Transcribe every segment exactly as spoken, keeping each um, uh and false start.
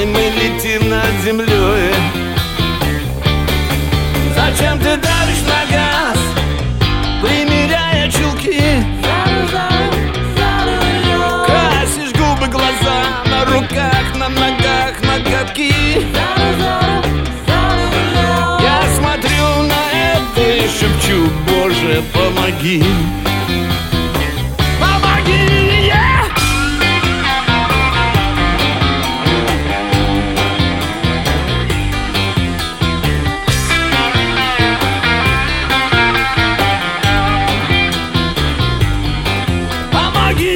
и мы летим над землей. Зачем ты давишь на газ, примеряя чулки? Красишь губы, глаза, на руках, на ногах, ноготки. Я смотрю на это и шепчу: Боже, помоги. Помоги, yeah! Помоги!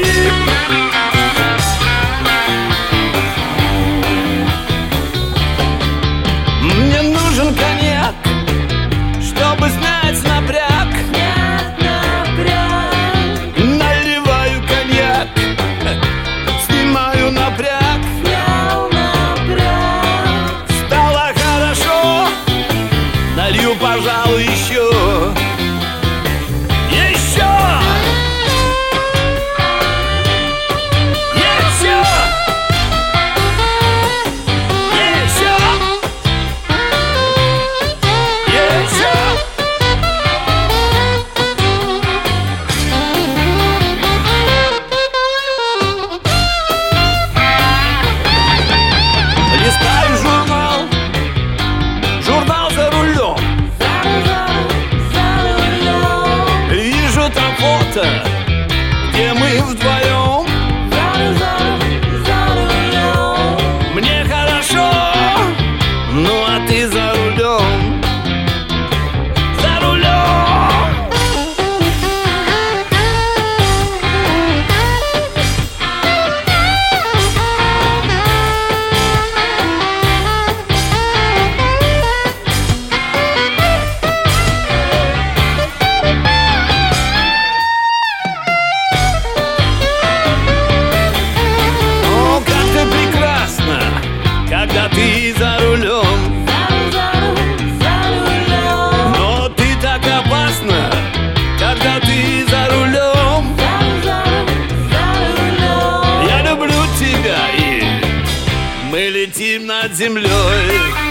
Мне нужен коньяк, чтобы снять напряг. Наливаю коньяк, снимаю напряг. Стало хорошо, налью, пожалуй, еще. Еще! Еще! Еще! Еще! Листаю журнал, журнал за рулем. Вижу там фото, где мы вдвоем. Мне хорошо, ну а ты за рулем. За рулем. О, как ты прекрасна, когда ты за рулем. Но ты так опасна, когда ты за рулем. Я люблю тебя, и мы летим над землей.